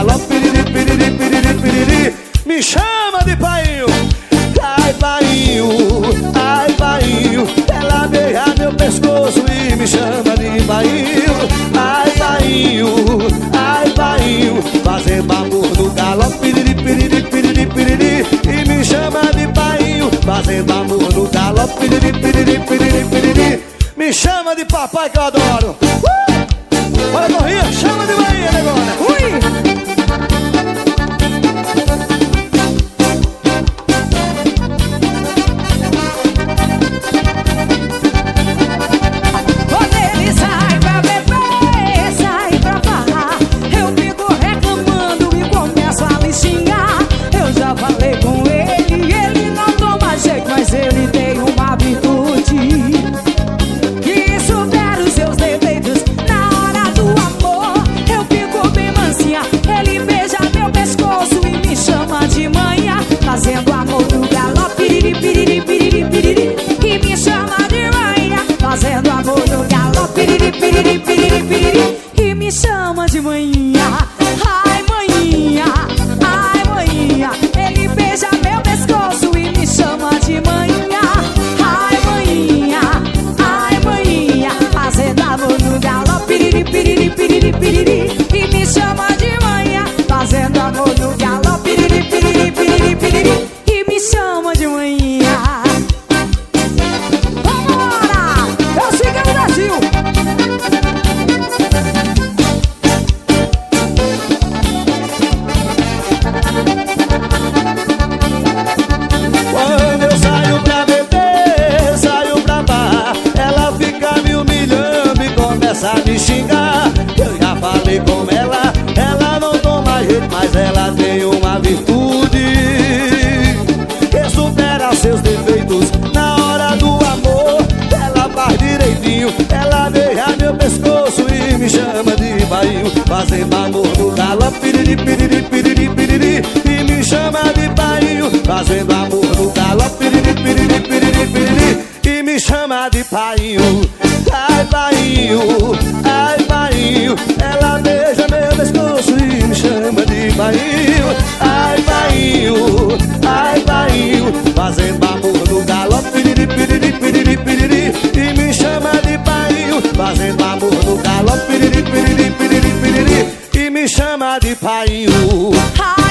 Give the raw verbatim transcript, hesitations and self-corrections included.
galope, piriri, piriri, piriri, piriri. Me chama de painho. Ai, painho, ai, painho. Ela beija meu pescoço e me chama de painho. Ai, painho, ai, painho. Fazendo amor no galope, piriri, piriri, piriri, piriri. E me chama de painho. Fazendo amor no galope, piriri, piriri, piriri, piriri. Me chama de papai que eu adoro. uh! Bora, Corrinha, chama de Bahia agora. Ui! Fazendo amor no galope, piriri, piriri, piriri, piriri. E me chama de manhã. Fazendo amor no galope, piriri, piriri, piriri, piriri. E me chama de manhã. Ai, manhã, ai, manhã. Ele beija meu pescoço e me chama de manhã. Ai, manhã, ai, manhã. Fazendo amor no galope, piriri, piriri, piriri, piriri. E me chama de manhã. Fazendo amor no galope, piriri, piriri, piriri, piriri. E me chama de manhã. Vambora! Eu sigo no Brasil. Quando eu saio pra beber, saio pra bar, ela fica me humilhando e começa a me xingar. Eu já falei com ela, ela não toma jeito, mas ela tem uma virtude que supera seus defeitos. Na hora do amor, ela faz direitinho. Ela beija meu pescoço e me chama de bainho. Fazendo amor no galope, piriri, piriri, piriri, piriri. E me chama de bainho. Fazendo amor no galope, piriri, piriri, piriri, piriri. E me chama de bainho. Ai, bainho, ai, bainho. Ela beija meu pescoço e me chama de bainho. Ai, bainho, ai, bainho. Fazendo amor no galope, piriri, piriri, piriri, piriri. E me chama de bainho. Fazendo amor no galope, piriri, piriri, piriri, piriri. E me chama de bainho.